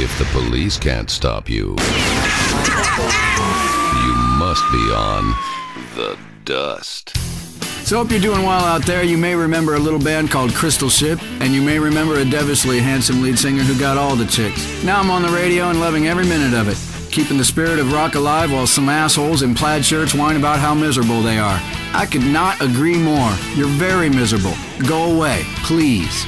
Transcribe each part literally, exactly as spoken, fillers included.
If the police can't stop you, you must be on the dust. So hope you're doing well out there. You may remember a little band called Crystal Ship, and you may remember a devilishly handsome lead singer who got all the chicks. Now I'm on the radio and loving every minute of it, keeping the spirit of rock alive while some assholes in plaid shirts whine about how miserable they are. I could not agree more. You're very miserable. Go away, please.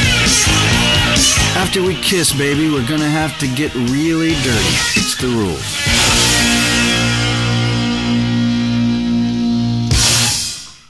After we kiss, baby, we're gonna have to get really dirty. It's the rules.